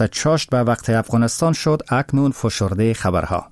چاشت به وقت افغانستان شد. اکنون فشرده خبرها.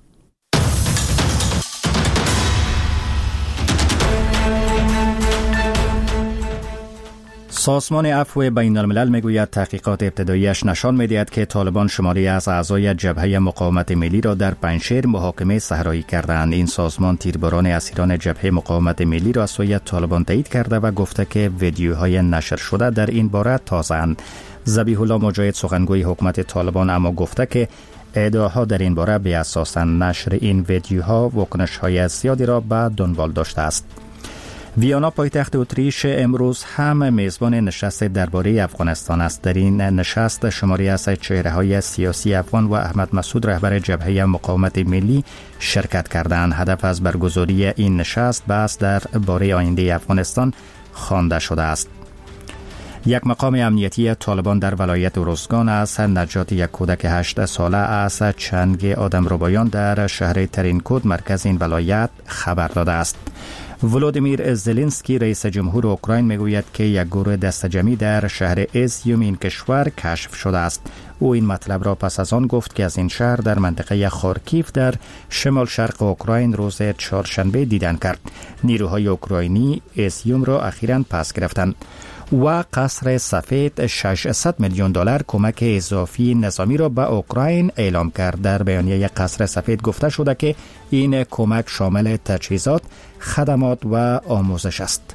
سازمان عفو بین الملل میگوید تحقیقات ابتداییش نشان میدهد که طالبان شماری از اعضای جبهه مقاومت ملی را در پنجشیر محاکمه صحرایی کردند. این سازمان تیرباران اسیران جبهه مقاومت ملی را از سوی طالبان تایید کرده و گفته که ویدیوهای نشر شده در این باره تازه‌اند. ذبیح الله مجاهد سخنگوی حکومت طالبان اما گفته که ادعاها در این باره بی اساسند. نشر این ویدیوها واکنش‌های زیادی را به دنبال داشته است. ویانا پایتخت اتریش امروز هم میزبان نشست درباره افغانستان است. در این نشست شماری از چهره‌های سیاسی افغان و احمد مسعود رهبر جبهه مقاومت ملی شرکت کردند. هدف از برگزاری این نشست بحث درباره آینده افغانستان خوانده شده است. یک مقام امنیتی طالبان در ولایت ارزگان از نجات یک کودک 8 ساله از چنگ آدمربایان در شهر ترینکود مرکز این ولایت خبر داده است. ولودیمیر زلنسکی رئیس جمهور اوکراین میگوید که یک گروه دسته‌جمعی در شهر ازیوم این کشور کشف شده است. او این مطلب را پس از آن گفت که از این شهر در منطقه خارکیف در شمال شرق اوکراین روز چهارشنبه دیدن کرد. نیروهای اوکراینی ازیوم را اخیراً پس گرفتند. و قصر سفید 600 میلیون دلار کمک اضافی نظامی را به اوکراین اعلام کرد. در بیانیه قصر سفید گفته شده که این کمک شامل تجهیزات، خدمات و آموزش است.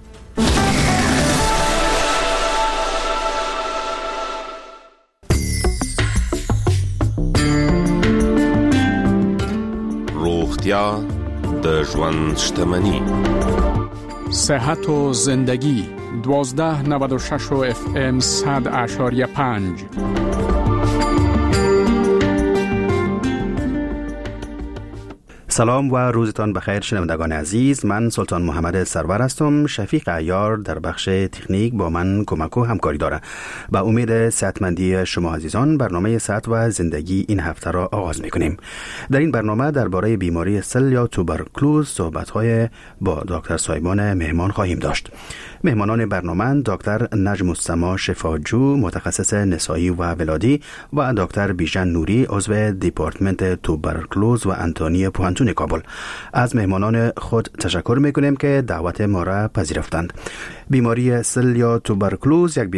روغتیا د ژوند شتمنی. صحت و زندگی 1296 FM 100.5. سلام و روزتان بخیر شنوندگان عزیز. من سلطان محمد سرور هستم. شفیق عیار در بخش تکنیک با من کمک و همکاری داره. با امید صحتمندی شما عزیزان برنامه صحت و زندگی این هفته را آغاز میکنیم. در این برنامه درباره بیماری سل یا توبرکلوز صحبت‌های با دکتر سایبان مهمان خواهیم داشت. مهمانان برنامه دکتر نجم السما شفاجو متخصص نسایی و ولادی و دکتر بیژن نوری عضو دیپارتمنت توبرکلوز و انتونی پوهنتون کابل. از مهمانان خود تشکر میکنیم که دعوت ما را پذیرفتند. بیماری سل یا توبرکلوز یک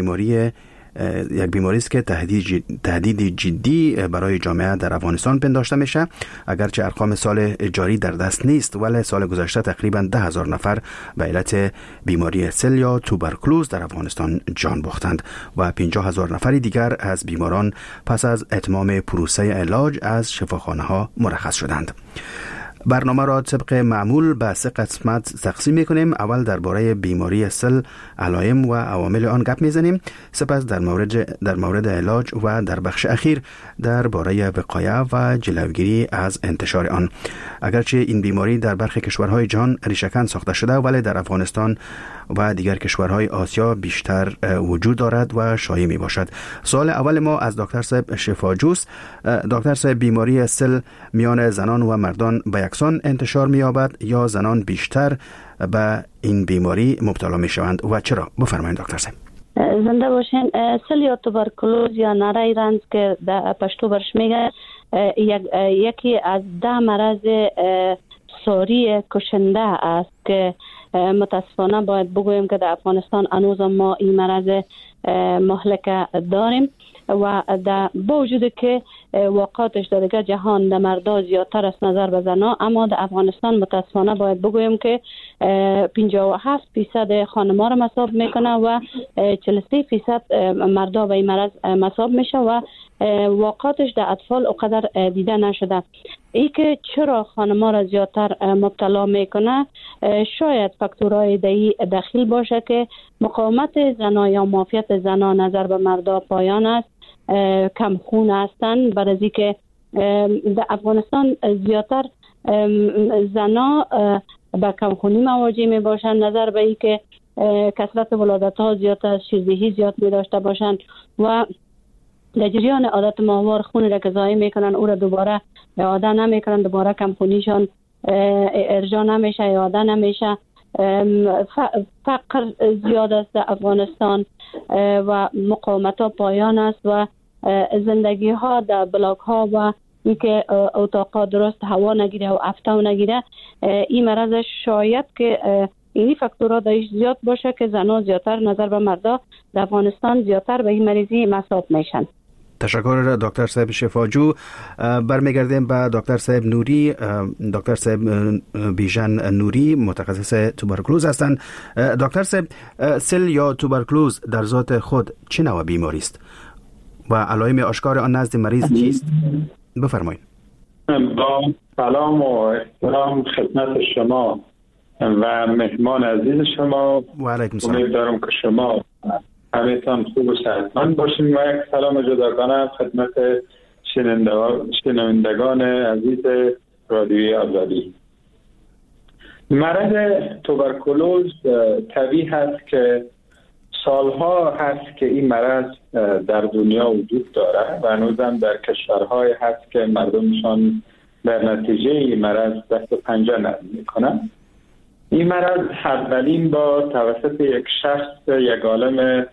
بیماری است که تهدید جدی برای جامعه در افغانستان پنداشته میشه. اگرچه ارقام سال جاری در دست نیست، ولی سال گذشته تقریبا 10,000 نفر به علت بیماری سل یا توبرکلوز در افغانستان جان باختند و 50,000 نفر دیگر از بیماران پس از اتمام پروسه علاج از شفاخانه ها مرخص شدند. برنامه را طبق معمول به 3 قسمت تقسیم میکنیم. اول درباره بیماری سل، علائم و عوامل آن گپ میزنیم. سپس در مورد علاج و در بخش اخیر درباره وقایه و جلوگیری از انتشار آن. اگرچه این بیماری در برخی کشورهای جهان ریشه‌کن ساخته شده، ولی در افغانستان و دیگر کشورهای آسیا بیشتر وجود دارد و شایع می باشد. سوال اول ما از دکتر صاحب شفاجوست. دکتر صاحب، بیماری سل میان زنان و مردان به یکسان انتشار می یابد یا زنان بیشتر به این بیماری مبتلا می شوند و چرا؟ بفرمایید دکتر صاحب. زنده باشین. سل یا توبرکلوز یا نره رنج که در پشتو برش میگه یکی از 10 مرض ساری کشنده است که متاسفانه باید بگویم که در افغانستان هنوز ما این مرض مهلک داریم و با وجود که واقعاتش در دیگر جهان در مردا زیادتر از نظر به زنا، اما در افغانستان متاسفانه باید بگویم که 57% خانم‌ها را مصاب میکنه و 43% مردا به این مرض مصاب میشه و واقعاتش در اطفال اونقدر دیده نشده. ای که چرا خانم‌ها را زیادتر مبتلا میکنه، شاید فاکتورهای دخیل باشه که مقاومت زنا یا معافیت زنا نظر به مردا پایان است، کم خون هستند. برای که در افغانستان زیادتر زنا به کم خونی مواجه می باشند، نظر به ای که کثرت ولادت ها زیادتر، شیردهی زیاد می داشته باشند و در جریان عادت ماهوار خون را که ضایع میکنن او را دوباره اعاده نمیکنن، دوباره کم خونیشان ارجاع نمیشه، اعاده نمیشه. فقر زیاد است در افغانستان و مقاومت ها پایان است و زندگی ها در بلاک ها و اینکه اتاقا درست هوا نگیره و افتو نگیره، این مرض شاید که اینی فاکتورها دایش زیاد باشه که زنها زیادتر نظر به مردا در افغانستان زیادتر به این مریضی مصاب میشن. تشکر دکتر صاحب شفاجو. برمیگردیم به دکتر صاحب نوری. دکتر صاحب بیژن نوری متخصص توبرکلوز هستند. دکتر صاحب، سل یا توبرکلوز در ذات خود چه نوع بیماری است و علائم آشکار آن نزد مریض چیست؟ بفرمایید. با سلام و احترام خدمت شما و مهمان عزیز شما. و علیکم السلام. امیدوارم که شما همیتان خوب و صحتمند باشین و یک سلام جداگانه خدمت شنوندگان عزیز رادیوی آزادی. مرض توبرکلوز طبیعی هست که سالها هست که این مرض در دنیا وجود داره و هنوزم در کشورهای هست که مردمشان در نتیجه این مرض دست و پنجه نرم میکنن. این مرض اولین با توسط یک شخص، یک عالم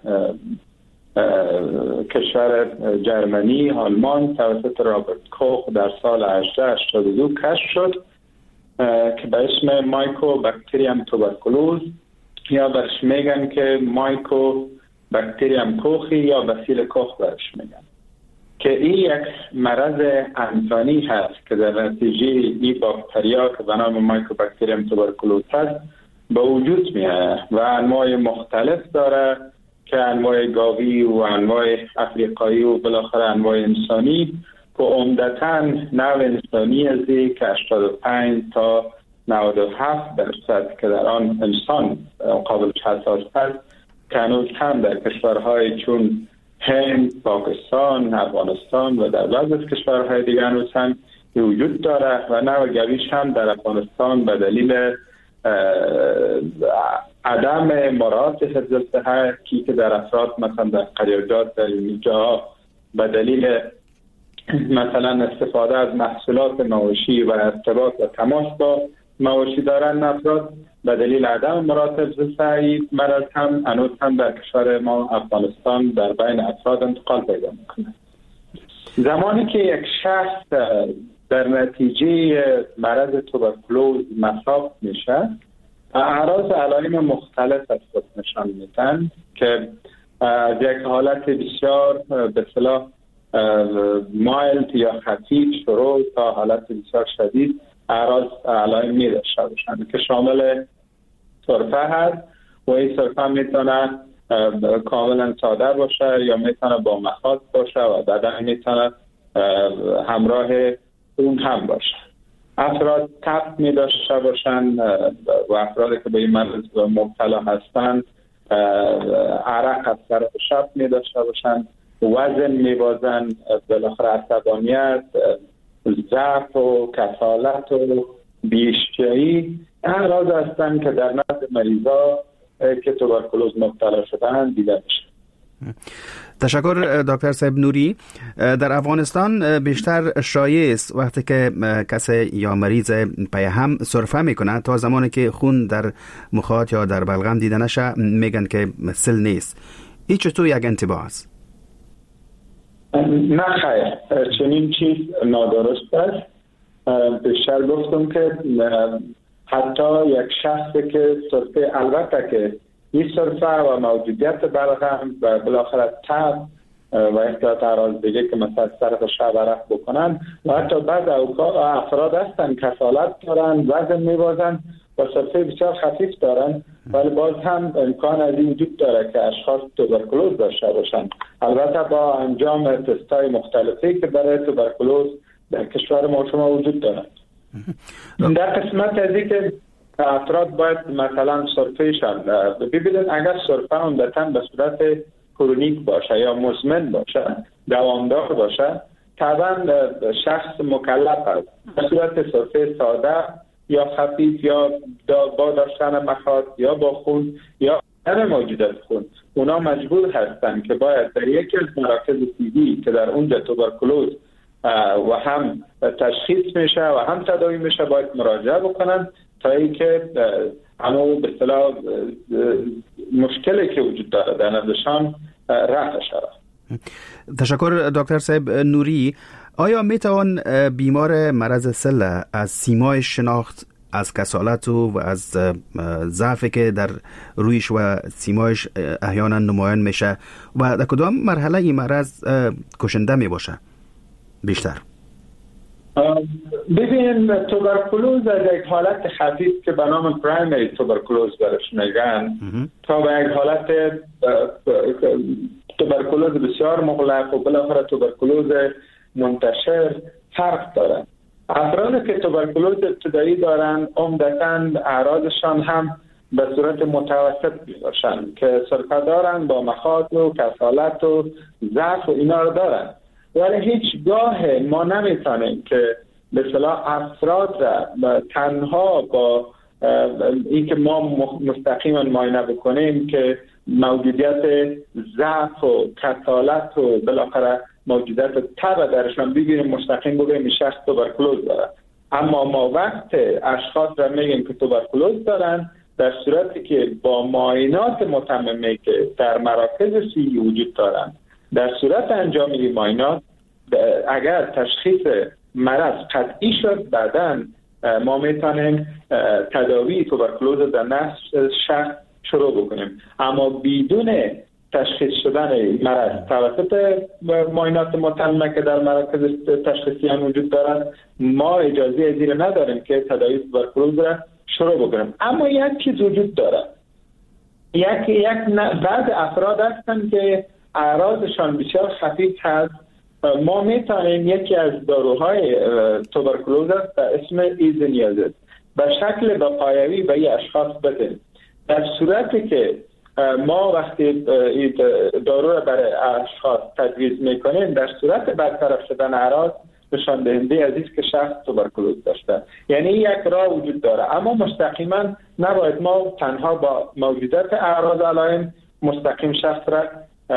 کشور جرمنی آلمان توسط رابرت کوخ در سال 1882 کشف شد که به اسم مایکوباکتریوم توبرکلوز، یا برش میگن که مایکوباکتریوم کوخی یا بسیل کوخ برش میگن، که این یک مرض انسانی هست که در نتیجه این باکتریا که به نام مایکوباکتریوم توبرکلوز هست به وجود میاد و انواع مختلف داره که انواع گاوی و انواع افریقایی و بالاخره انواع انسانی که عمدتاً نوع انسانی ازی که 85 تا 97% که در آن انسان قابل حساس هست که هنوز هم در کشورهای چون هند، پاکستان، افغانستان و در بعضی از کشورهای دیگر هنوز هم وجود داره و نوع گاویش هم در افغانستان به دلیل عدم مراعات حفظ الصحه که در افراد مثلا در قریادات در اینجا به دلیل مثلا استفاده از محصولات مواشی و ارتباط و تماس با مواشی دارن افراد به دلیل عدم مراعات حفظ الصحه مرض هم هنوز هم در کشور ما افغانستان در بین افراد انتقال پیدا میکنه. زمانی که یک شخص در نتیجه مرض توبرکلوز مصاب میشه، اعراض علائم مختلف از خود نشان میدن که از یک حالت بسیار به اصطلاح مایلد یا خفیف شروع تا حالت بسیار شدید اعراض علائم می داشته باشند که شامل سرفه هست و این سرفه میتونه کاملا ساده باشه یا میتونه با مخاط باشه و بعدا میتونه همراه اون هم باشه. افراد تب می داشته باشند و افرادی که به این مرض مبتلا هستند عرق از طرف شب می داشته باشند، وزن می بازند، بالاخره عصبانیت، ضعف و کسالت و بی‌اشتهایی اعراض هستند که در نزد مریضا که توبرکلوز مبتلا شدند دیده میشه. تشکر دکتر صاحب نوری. در افغانستان بیشتر شایع است وقتی که کسی یا مریض پیهم سرفه میکنه تا زمانی که خون در مخاط یا در بلغم دیده نشه میگن که سل نیست. این چطور یک انتباه است؟ نه خیر، چنین چیز نادرست است. بیشتر گفتم که حتی یک شخصی که سرفه، البته که این سرفه و موجودیت بلغم و بالاخره تب و احتیاط اعراض دیگه که مثلا طرف شب عرق بکنن و حتی بعض افراد هستن کسالت دارن، وزن میبازن و سرفه بسیار خفیف دارن، ولی باز هم امکان از این وجود داره که اشخاص توبرکلوز داشته باشن. البته با انجام تستای مختلفی که برای توبرکلوز در کشور ما شما وجود دارد. در قسمت از این که افراد باید مثلا سرفهشان ببینید، اگر سرفه عمدتاً به صورت کرونیک باشه یا مزمن باشه، دوامدار باشه، طبعا شخص مکلف است به صورت سرفه ساده یا خفیف یا با داشتن مخاط یا با خون یا همه موجودات خون، اونا مجبور هستند که باید در یکی از مراکز طبی که در اونجا توبرکلوز و هم تشخیص میشه و هم تداوی میشه باید مراجعه بکنن تا اینکه همون به اصطلاح مشکلی که وجود داره در نزدشان رفع شود. تشکر دکتر صاحب نوری. آیا میتوان بیمار مرض سل از سیمای شناخت از کسالت و از ضعفی که در رویش و سیمایش احیانا نمایان میشه و در کدام مرحله این مرض کشنده می باشه بیشتر؟ ببین، توبرکولوز از یک حالت خفیف که به نام پرایمری توبرکولوز برش میگن تا به یک حالت توبرکولوز بسیار مغلق و بالاخره توبرکولوز منتشر فرق دارن. افرادی که توبرکولوز ابتدایی دارن عمدتاً اعراضشان هم به صورت متوسط میباشن که سرفه دارن، با مخاط و کسالت و ضعف و اینا رو دارن، ولی هیچگاه ما نمیتونیم که به اصطلاح افراد را تنها با اینکه ما مستقیما معاینه بکنیم که موجودیت ضعف و کسالت و بالاخره موجودیت تب درشان بگیریم مستقیم بگیم این شخص توبرکولوز داره. اما ما وقت اشخاص را میگیم که توبرکولوز دارن در صورتی که با معاینات متممه که در مراکز صحی وجود دارن، در صورت انجام این معاینات اگر تشخیص مرض قطعی شد، بعداً ما میتونیم تداوی توبرکولوز در نفس شخص شروع بکنیم. اما بدون تشخیص شدن مرض توسط معاینات متممه که در مراکز تشخیصی هم وجود دارد، ما اجازه ازیر نداریم که تداوی توبرکولوز را شروع بکنیم. اما یک چیز وجود دارد، بعض افراد هستند که اعراضشان بسیار خفیف هست. ما میتونیم یکی از داروهای توبرکولوز است به اسم ایزونیازید به شکل بقایوی به این اشخاص بدیم. در صورتی که ما وقتی دارو را برای اشخاص تجویز میکنیم، در صورت برطرف شدن اعراض نشان دهنده از است که شخص توبرکولوز داشته. یعنی یک راه وجود داره، اما مستقیما نباید ما تنها با موجودیت اعراض علائم مستقیم شخص را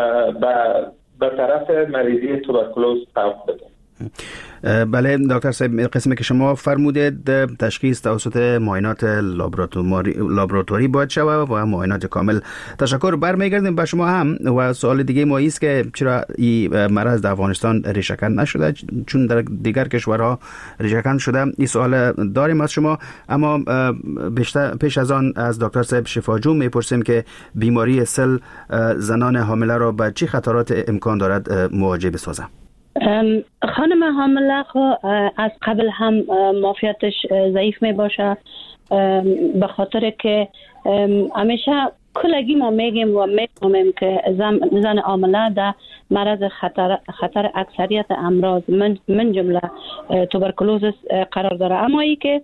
به طرف مریضی توبرکولوز سوق بدیم. بله دکتر صاحب، قسمی که شما فرمودید تشخیص توسط معاینات لابراتواری باید شود و معاینات کامل. تشکر. برمیگردیم به شما هم و سوال دیگه ما است که چرا این مرض در افغانستان ریشه‌کن نشده چون در دیگر کشورها ریشه‌کن شده. این سوال داریم از شما، اما پیش از آن از دکتر صاحب شفاجو میپرسیم که بیماری سل زنان حامله را به چه خطرات امکان دارد مواجه بسازه؟ خانم حامله از قبل هم معافیتش ضعیف می باشه، به خاطر که همیشه کلگی ما میگیم و میفهمیم که زن حامله در مرض خطر اکثریت امراض من جمله توبرکولوز قرار داره. اما ای که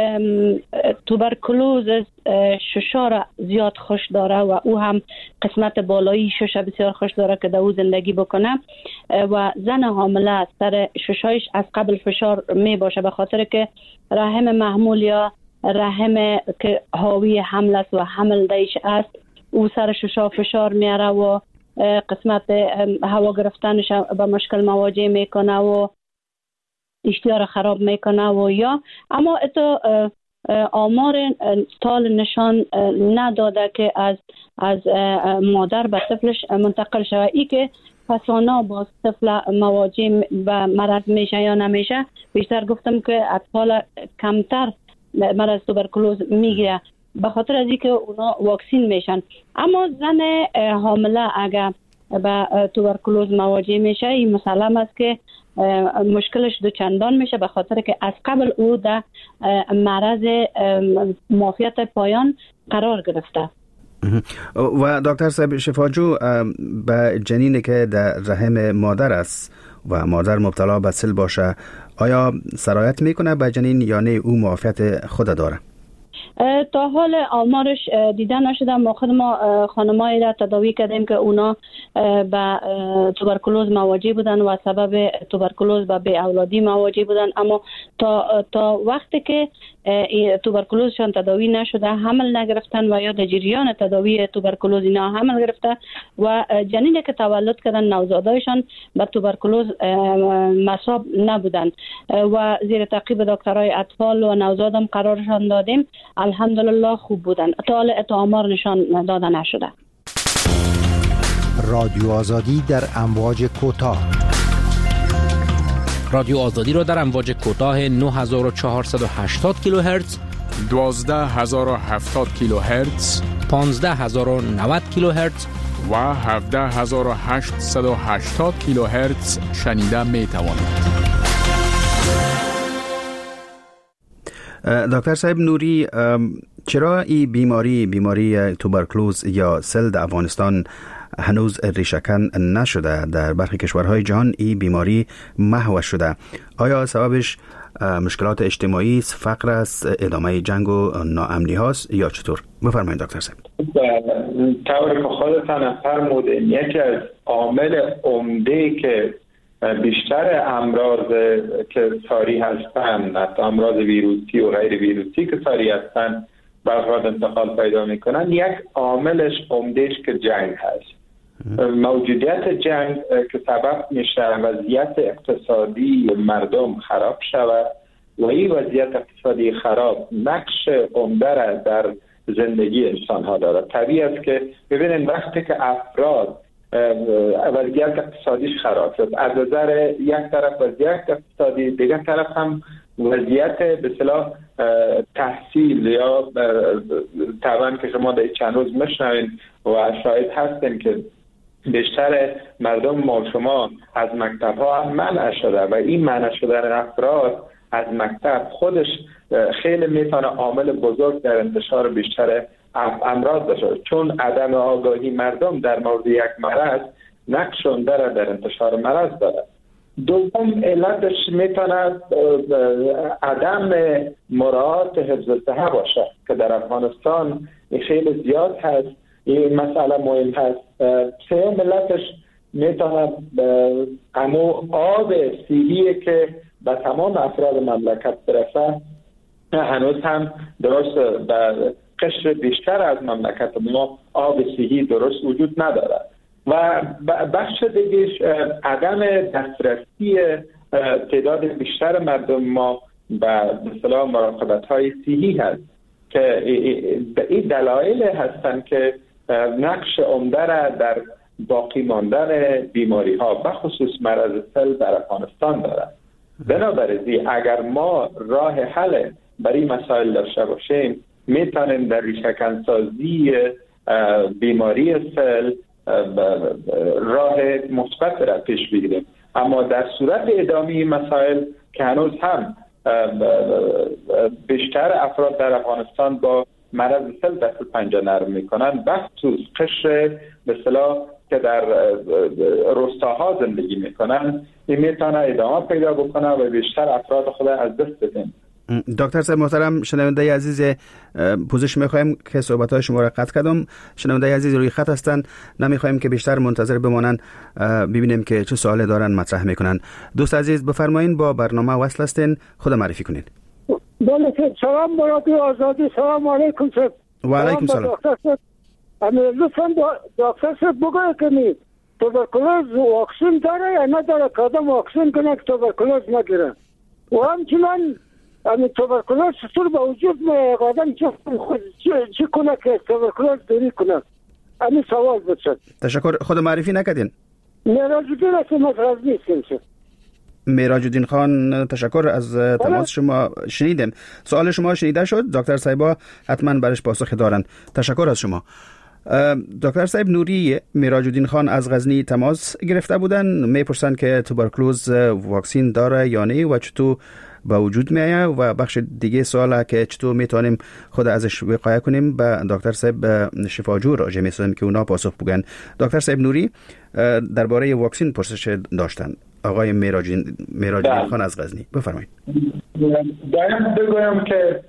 توبرکولوز ششا را زیاد خوش داره و او هم قسمت بالایی شش بسیار خوش داره که در او زندگی بکنه و زن حامله سر ششایش از قبل فشار می باشه، به خاطر که رحم محمول یا رحم که حاوی حمل است و حمل دیش است، او سر ششا فشار میاره و قسمت هوا گرفتنش به مشکل مواجه میکنه و اشتها را خراب میکنه و یا اما اتو آمار سال نشان نداده که از مادر به طفلش منتقل شود. ای که پسانا با طفل مواجه به مرض میشه یا نمیشه، بیشتر گفتم که اطفال کمتر مرض توبرکولوز میگیره به خاطر از اینکه اونا واکسین میشن. اما زن حامله اگر به توبرکولوز مواجه میشه، این مسلم است که مشکلش دو چندان میشه، به خاطر که از قبل او در معرض معافیت پایان قرار گرفته. و دکتر صاحب شفاجو، به جنینی که در رحم مادر است و مادر مبتلا به سل باشه، آیا سرایت میکنه به جنین یا نه او معافیت خود داره؟ تا حال آمارش دیده نشده. ما خود ما خانمایی را تداوی کردیم که اونا به توبرکولوز مواجه بودن و سبب توبرکولوز به بی اولادی مواجه بودن، اما تا وقتی که توبرکولوزشان تداوی نشده، حمل نگرفتن و یا در جریان تداوی توبرکولوز اینا حمل گرفته و جنینی که تولد کردن نوزادایشان به توبرکولوز مصاب نبودن و زیر تعقیب دکترای اطفال و نوزادم قرارشان دادیم. الحمدلله خوب بودن. تا حال آمار نشان داده نشده. رادیو آزادی در امواج کوتاه. رادیو آزادی را در امواج کوتاه 9480 کیلوهرتز، 12070 کیلوهرتز، 15090 کیلوهرتز و 17880 کیلوهرتز شنیده می توانید. دکتر صاحب نوری، چرا این بیماری توبرکلوز یا سل در افغانستان هنوز ریشه‌کن نشده؟ در برخی کشورهای جهان این بیماری محو شده. آیا سببش مشکلات اجتماعی است، فقر است، ادامه جنگ و ناامنی هاست یا چطور؟ بفرمایید دکتر صاحب. طوری که خودتان فرمودین، یکی از عامل عمده که بیشتر امراض که ساری هستند، امراض ویروسی و غیر ویروسی که ساری هستند به افراد انتقال پیدا میکنن، یک عاملش عمدهش که جنگ هست. موجودیت جنگ که سبب میشه وضعیت اقتصادی مردم خراب شود و این وضعیت اقتصادی خراب نقش عمده را در زندگی انسان ها داره. طبیعی است که ببینید وقتی که افراد وضعیت اقتصادیش خراب شد، از نظر یک طرف وضعیت اقتصادی، دیگر طرف هم وضعیت به اصطلاح تحصیل یا طبعا که شما در چند روز میشنوین و شاهد هستین که بیشتر مردم ما شما از مکتب ها منع شده و این منع شدن افراد از مکتب خودش خیلی میتونه عامل بزرگ در انتشار بیشتر امراض داشته، چون عدم آگاهی مردم در مورد یک مرض نقش عمده در انتشار مرض داره. دوم علتش میتونه عدم مراعات حفظ الصحه باشه که در افغانستان خیلی زیاد هست. این مسئله مهم هست. سوم علتش میتونه آب صحیحی که به تمام افراد مملکت برسه هنوز هم درست به قشر بیشتر از مملکت ما آب صحیحی درست وجود نداره. و بخش دیگهش عدم دسترسی تعداد بیشتر مردم ما به اصطلاح مراقبت‌های صحی هست که به این دلایل هستند که نقش عمده را در باقی ماندن بیماری‌ها به خصوص مرض سل در افغانستان دارد. بنابراین اگر ما راه حل برای مسائل داشته باشیم میتونیم در ریشه‌کن سازی بیماری سل راه مثبت را پیش بگیریم. اما در صورت ادامه مسائل که هنوز هم بیشتر افراد در افغانستان با مرض سل دست پنجه نرم میکنن، بخصوص قشر به اصطلاح که در روستاها زندگی میکنن، این میتونه ادامه پیدا بکنه و بیشتر افراد خود از دست بدن. دکتر صاحب محترم، شنونده عزیز پوزش میخوایم که صحبت‌های شما را قطع کردم. شنونده عزیز روی خط هستن، نمیخوایم که بیشتر منتظر بمانن، ببینیم که چه سوالی دارن مطرح میکنن. دوست عزیز بفرمایید، با برنامه وصل هستین، خود معرفی کنین. بله، سلام برای آزادی. سلام علیکم. و علیکم سلام. لطفاً دکتر صاحب بگوید که توبرکلوز واکسن داره یا نداره که آدم واکسن کنه که توبرکلوز نگیره، و همچنان توبرکلوز چطور به وجود میاد، آدم چی کنه که توبرکلوز دوری کنه؟ همین سوال بود. تشکر. خود معرفی نکردین؟ میراج‌الدین هستم از غزنی. میراج‌الدین خان، تشکر از تماس شما. شنیدیم سوال شما، شنیده شد. دکتر صاحبا حتما برش پاسخ دارن. تشکر از شما. دکتر صاحب نوری، میراج‌الدین خان از غزنی تماس گرفته بودن، میپرسن که توبرکلوز واکسین داره یا نه و چطور به وجود میایه، و بخش دیگه سواله که چطور میتونیم خود ازش وقایه کنیم به دکتر صاحب شفاجو راجع میسازیم که اونا پاسخ بگن. دکتر صاحب نوری درباره واکسین پرسش داشتن. آقای میراج‌الدین خان از غزنی، بفرمایید. باید بگویم که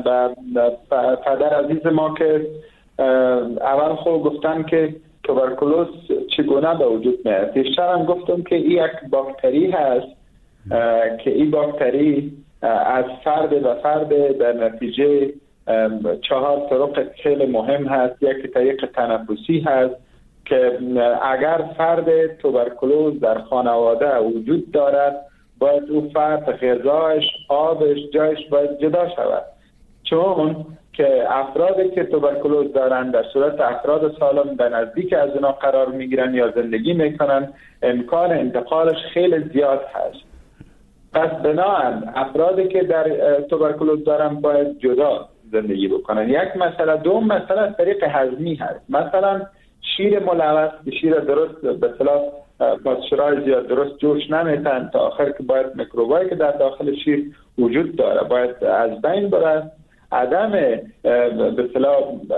پدر عزیز ما که اول خود گفتن که توبرکلوز چگونه به وجود میاد. بیشتر هم گفتم که این یک باکتری هست که این باکتری از فرد به فرد در نتیجه 4 طرق خیلی مهم هست. یک طریق تنفسی هست که اگر فرد توبرکلوز در خانواده وجود دارد، باید او فرد غذایش، آبش، جایش باید جدا شود، چون که که افرادی که توبرکولوز دارن در صورت افراد سالم به نزدیک از اونا قرار میگیرن یا زندگی میکنن، امکان انتقالش خیلی زیاد هست. پس بنابراین افرادی که در توبرکولوز دارن باید جدا زندگی بکنن. یک مسئله. دوم مسئله از طریق هضمی هست. مثلا شیر ملوث، شیر درست به اصطلاح پاسچورای زیاد درست جوش نمیتن تا آخر که باید میکروبایی که در داخل شیر وجود داره باید از بین بره. عدم به اصطلاح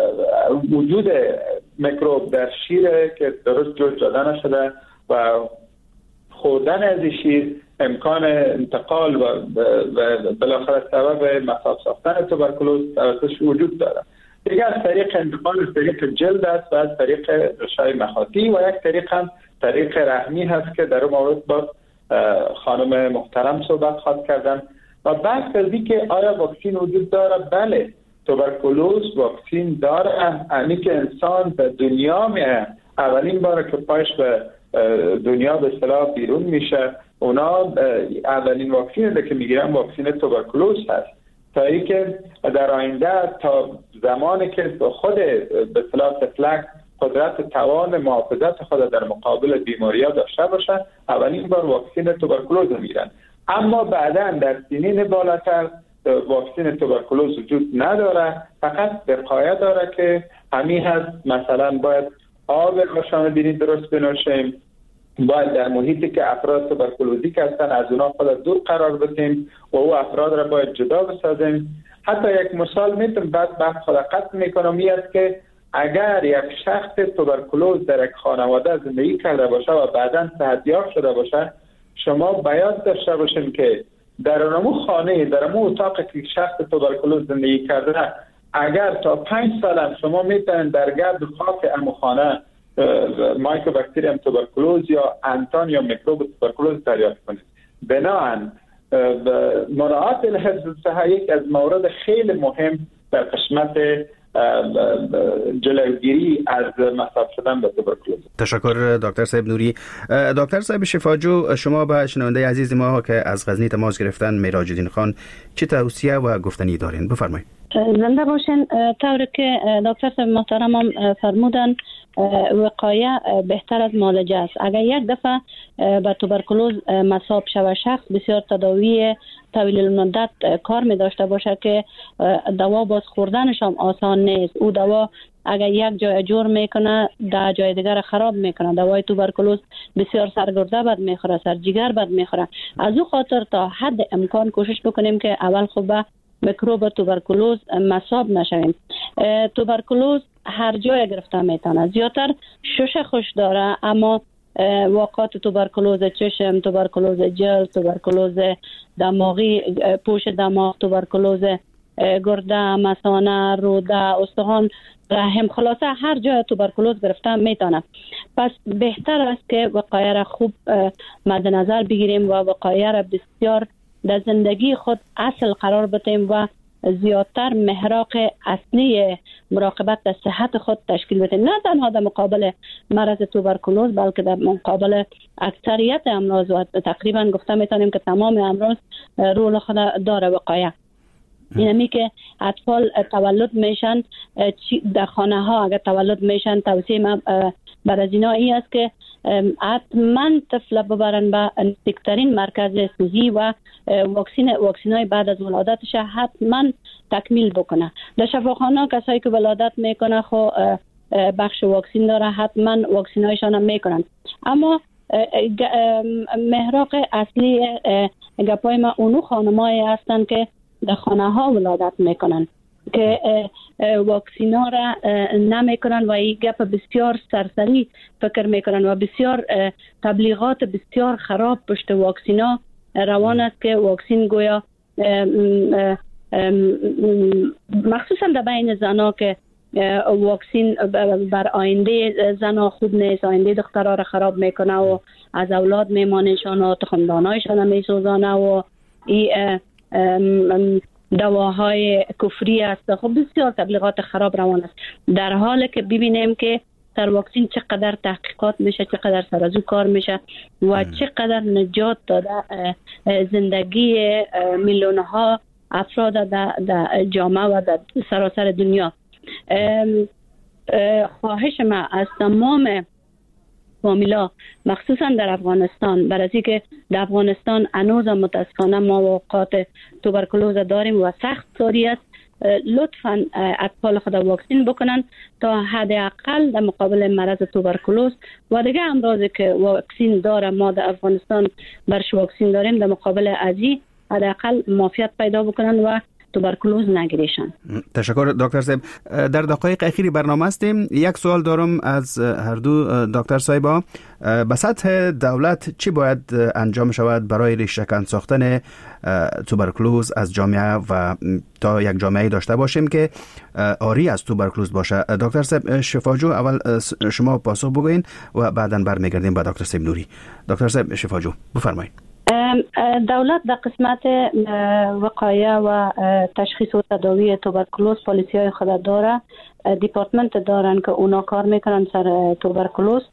وجود میکروب در شیر که درست جوش داده نشده و خوردن از شیر امکان انتقال و بالاخره سبب مصاب ساختن توبرکولوز توسطش وجود داره. دیگه از طریق انتقال از طریق جلد است و از طریق غشای مخاطی و یک طریق هم طریق رحمی هست که در اون مورد با خانم محترم صحبت خواهد کردن. و بعد از اینکه آیا واکسین وجود داره؟ بله، توبرکولوز واکسین داره. یعنی که انسان به دنیا میاد اولین بار که پایش به دنیا به اصطلاح بیرون میشه اونا اولین واکسینی که میگیرن واکسین توبرکولوز هست تا اینکه در آینده تا زمانی که خود به اصطلاح طفلک قدرت توان محافظت خود در مقابل بیماری‌ها داشته باشن اولین بار واکسین توبرکولوز میگیرن. اما بعداً در سنین بالاتر واکسین توبرکولوز وجود نداره، فقط وقایه داره که همین هست. مثلا باید آب آشامیدنی درست بنوشیم، باید در محیطی که افراد توبرکولوزیک هستن از اونا خود دور قرار بدیم و او افراد را باید جدا بسازیم. حتی یک مثال میتونم بعد خود قطع میکنم است که اگر یک شخص توبرکولوز در یک خانواده زندگی کرده باشه و بعداً صحتیاب شده باشه، شما باید داشته باشین که در اون خانه در اون اتاقی که شخص توبرکولوز زندگی کرده اگر تا 5 سال هم شما میتونین در گرد خاک امو خانه مایکوباکتریوم توبرکولوز یا انتان یا میکروب توبرکولوز دریافت کنید. بنابراین مراعات حفظ الصحه یک از موارد خیلی مهم در قسمت جلوگیری از مصاب شدن به توبرکولوز. تشکر دکتر صاحب نوری. دکتر صاحب شفاجو، شما به شنونده عزیز ما که از غزنی تماس گرفتن میراج الدین خان چه توصیه و گفتنی دارین؟ بفرمایید. زنده باشین. طوری که دکتر صاحب محترم هم فرمودن وقایه بهتر از معالجه است. اگر یک دفعه به توبرکولوز مصاب شود شخص بسیار تداوی طویل المدت کار می داشته باشه که دوا باز خوردنش هم آسان نیست. او دوا اگر یک جای جور میکنه در جای دیگر خراب میکنه. دوای توبرکولوز بسیار سرگرده بد میخوره، سرجیگر بد میخوره. از او خاطر تا حد امکان کوشش بکنیم که اول خوب میکروب توبرکولوز مصاب نشویم. توبرکولوز هر جای گرفته میتونه، زیادتر شش خوش داره، اما واقعات توبرکولوز چشم، توبرکولوز جلد، توبرکولوز دماغی، پوش دماغ، توبرکولوز گرده، مثانه، روده، استخوان، رحم، خلاصه هر جای توبرکولوز گرفته میتونه. پس بهتر است که وقایه را خوب مد نظر بگیریم و وقایه را بسیار در زندگی خود اصل قرار بدیم و زیادتر محراق اصلی مراقبت در صحت خود تشکیل بدیم، نه تنها در مقابل مرض توبرکولوز بلکه در مقابل اکثریت امراض و تقریبا گفته میتونیم که تمام امراض رول خود داره وقایه. اینمی که اطفال تولد میشن در خانه ها اگر تولد میشن توصیه من بر از اینا این است که حتما طفل ببرن به نزدیکترین مرکز صحی و واکسینای بعد از ولادتش حتما تکمیل بکنه. در شفاخانه کسایی که ولادت میکنه خو بخش واکسین داره، حتما واکسینایشان هم میکنن. اما محراق اصلی گپای ما اونو خانمایی هستن که در خانه ها ولادت میکنن که واکسینا را نمیکنن و این گپ بسیار سرسری فکر میکنن و بسیار تبلیغات بسیار خراب پشت واکسینا روان است که واکسین گویا مخصوصا در بین زنا که واکسین بر آینده زنا خوب نیست، آینده دخترها را خراب میکنه و از اولاد میمانشان و تخمدانایشان میسوزانه و این دواهای کفری است. خب بسیار تبلیغات خراب روان است، در حالی که ببینیم که در واکسین چقدر تحقیقات میشه، چقدر سر از او کار میشه و چقدر نجات داده زندگی میلیون ها افراد در جامعه و در سراسر دنیا. خواهش ما از تمام فامیلا مخصوصا در افغانستان، برای اینکه در افغانستان هنوز متاسفانه ما واقعات توبرکلوز داریم و سخت ساری است، لطفاً اطفال خود واکسین بکنن تا حداقل در مقابل مرض توبرکلوز و دیگه امراضی که واکسین داره ما در افغانستان برش واکسین داریم، در مقابل ازی حداقل معافیت پیدا بکنن و توبرکلوز نگیرشن. تشکر دکتر صاحب. در دقایق اخیری برنامه هستیم. یک سوال دارم از هر دو دکتر صاحبا. به سطح دولت چی باید انجام شود برای ریشه‌کن ساختن توبرکلوز از جامعه و تا یک جامعه داشته باشیم که آری از توبرکلوز باشه؟ دکتر صاحب شفاجو، اول شما پاسخ بگوین و بعداً برمیگردیم به دکتر صاحب نوری. دکتر صاحب شفاجو بفرمایید. دولت در قسمت وقایه و تشخیص و تداوی توبرکلوز پالیسی‌های خود داره، دیپارتمنت دارن که اونا کار میکنن سر توبرکلوز.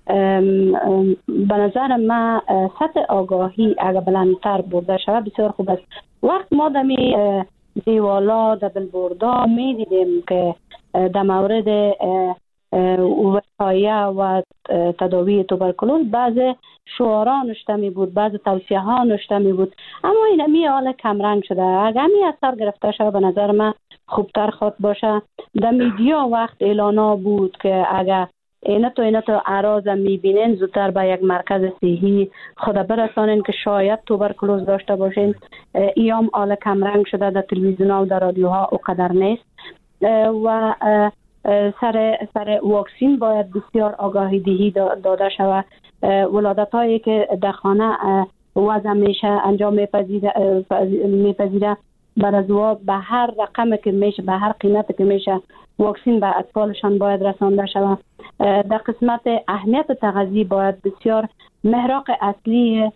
به نظر من سطح آگاهی اگر بلندتر برده شود بسیار خوب است. وقت ما دمی دیوالا در بلبوردا میدیدیم که در مورد وقایه و تداوی توبرکلوز بعض شعارا نوشته می بود، بعض توصیه ها نوشته می بود، اما این همی حال کمرنگ شده. اگر همی اثر گرفته شده به نظر من خوبتر خود باشه. در میدیا وقت اعلانا بود که اگر اینا تو اعراض میبینین زودتر به یک مرکز صحی خود برسانین که شاید توبرکلوز داشته باشین. ایام حال کمرنگ شده، در تلویزیون ها و در رادیوها اونقدر نیست. و سر واکسین باید بسیار آگاهی دهی داده شود. ولادت هایی که در خانه وضع میشه انجام میپذیره بعد از به هر رقم که میشه، به هر قیمت که میشه واکسین به اطفالشان باید رسانده شود. در قسمت اهمیت تغذیه باید بسیار محراق اصلی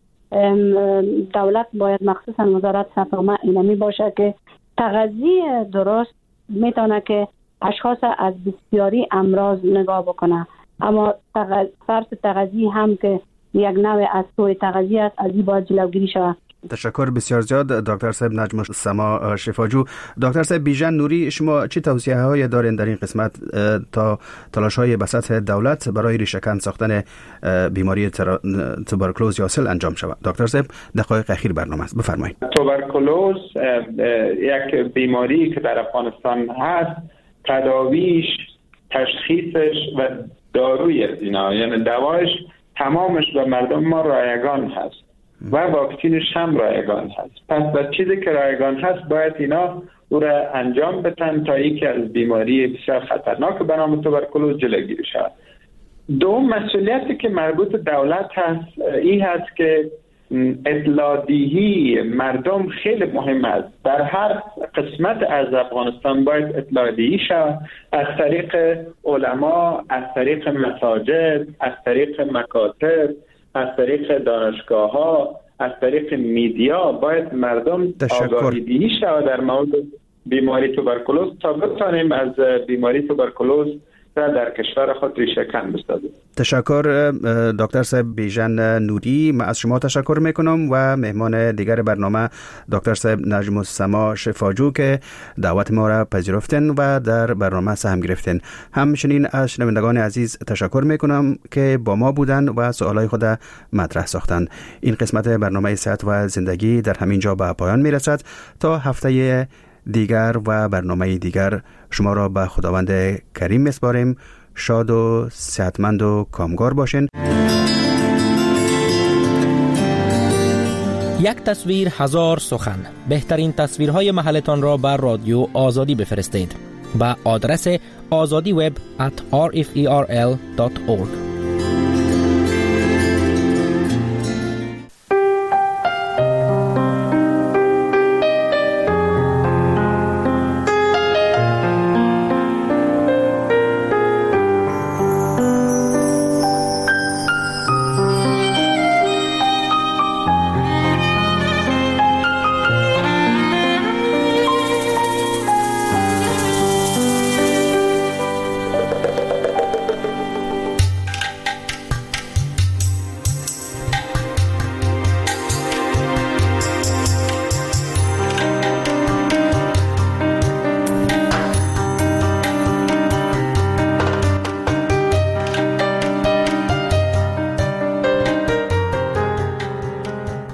دولت باید مخصوصا وزارت صحت اینمی باشه که تغذیه درست میتونه که اشخاص از بسیاری امراض نگاه بکنه، اما فرض تغذیه هم که یک نوع از سوء تغذیه است، از این باید جلوگیری شود. تشکر بسیار زیاد دکتر صاحب نجم السما شفاجو. دکتر صاحب بیژن نوری، شما چه توصیه هایی دارین در این قسمت تا تلاش های به سطح دولت برای ریشه‌کن ساختن بیماری توبرکلوز یا سل انجام شود؟ دکتر صاحب دقایق اخیر برنامه است، بفرمایید. توبرکلوز یک بیماری که در افغانستان هست، تداویش، تشخیصش و داروی اینا، یعنی دوایش تمامش به مردم ما رایگان هست و واکسینش هم رایگان هست. پس به چیزی که رایگان هست باید اینا او را انجام بدن تا یکی از بیماری بسیار خطرناک به نام توبرکلوز جلوگیری شود. دوم مسئولیتی که مربوط دولت هست این هست که اطلاع دهی مردم خیلی مهم است. در هر قسمت از افغانستان باید اطلاع دهی شود، از طریق علما، از طریق مساجد، از طریق مکاتب، از طریق دانشگاه ها، از طریق میدیا باید مردم آگاهی دهی شود در مورد بیماری توبرکلوز تا بتانیم از بیماری توبرکلوز در کشور خود ریشه‌کن بسازیم. تشکر دکتر صاحب بیژن نوری. من از شما تشکر میکنم و مهمان دیگر برنامه دکتر صاحب نجم السما شفاجو که دعوت ما را پذیرفتن و در برنامه سهم گرفتن. همچنین از شنوندگان عزیز تشکر میکنم که با ما بودن و سوالای خود مطرح ساختن. این قسمت برنامه صحت و زندگی در همین جا به پایان میرسد. تا هفته دیگر و برنامه دیگر شما را به خداوند کریم میسپاریم. شاد و صحتمند و کامگار باشین. یک تصویر هزار سخن. بهترین تصویرهای محلتان را بر رادیو آزادی بفرستید. با آدرس azadiweb@rferl.org.